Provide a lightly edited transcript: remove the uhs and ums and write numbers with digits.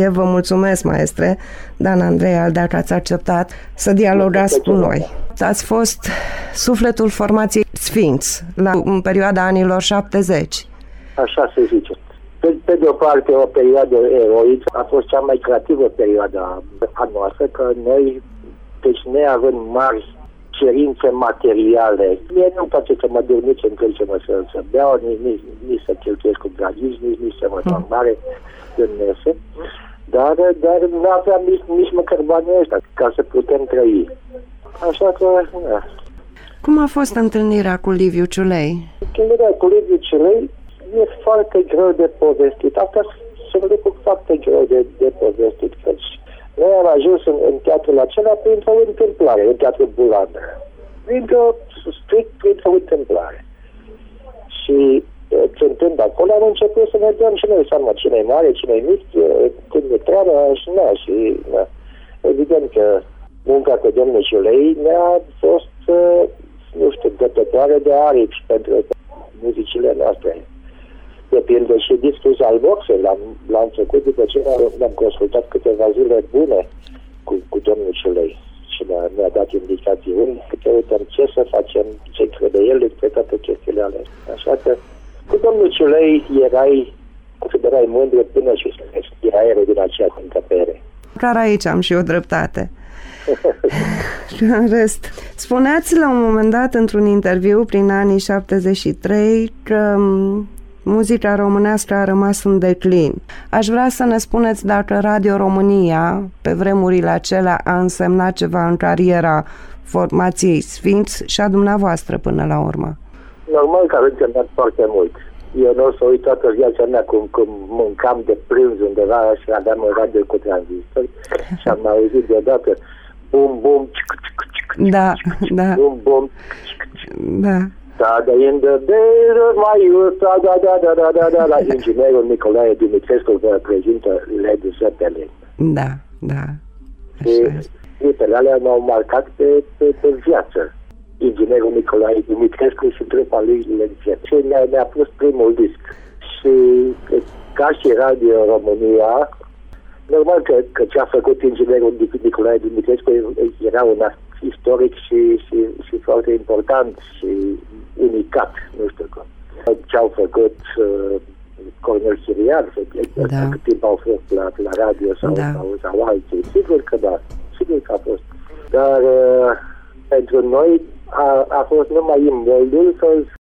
Eu vă mulțumesc, maestre Dan Andrei Aldea, că ați acceptat să dialogați cu noi. Ați fost sufletul formației Sfinx în perioada anilor 70. Așa se zice. Pe de o parte, o perioadă eroică, a fost cea mai creativă perioadă a noastră, că noi, deci neavând mari cerințe materiale, mie nu-mi place să mă duc nici în cârciumă să beau, nici să cheltuiesc cu dragici, nici să mă fac mare în mese, dar nu aveam nici măcar banii ăștia ca să putem trăi. Așa că, da. Cum a fost întâlnirea cu Liviu Ciulei? Întâlnirea cu Liviu Ciulei e foarte greu de povestit. Asta sunt lucruri foarte greu de povestit. Căci noi am ajuns în teatrul acela printr-o întâmplare, în teatrul Bulan. Strict printr-o întâmplare. Și cântând acolo am început să ne dăm și noi seama cine e mare, cine e mic, când e treaba și na. Evident că munca cu domnul Ciulei ne-a fost, nu știu, dătătoare de aripi pentru muzicile noastre. De pildă și discul Alboxe l-am făcut după ce ne-am consultat câteva zile bune cu domnul Ciulei și ne-a dat indicații câte uităm ce să facem, ce crede el despre toate chestiile alea. Așa că cu domnul Ciulei erai mândru până și era aerul din aceea încăpere. Clar aici am și eu dreptate. Și în rest, spuneați la un moment dat într-un interviu prin anii 73 că muzica românească a rămas în declin. Aș vrea să ne spuneți dacă Radio România, pe vremurile acelea, a însemnat ceva în cariera formației Sfinx și a dumneavoastră până la urmă. Normal că a însemnat foarte mult. Eu nu o să uit toată viața mea cum mâncam de prânz undeva și aveam un radio cu tranzistori și am auzit deodată bum, bum, da. bum, bum, da. Da, in the days of my youth, da, inginerul Nicolae Dumitrescu vă prezintă Led Zeppelin. Da. Clipele alea m-au marcat pe viață. Inginerul Nicolae Dumitrescu și trupa lui Led Zeppelin. Și mi-a pus primul disc. Și ca și Radio România, normal că ce a făcut inginerul Nicolae Dumitrescu era un act istoric și foarte important și unicat, nu știu cum. Ce au făcut Cornel Chiriar, cât timp au fost la radio sau alții. Sigur că da, sigur că a fost. Dar pentru noi a fost numai imoldul să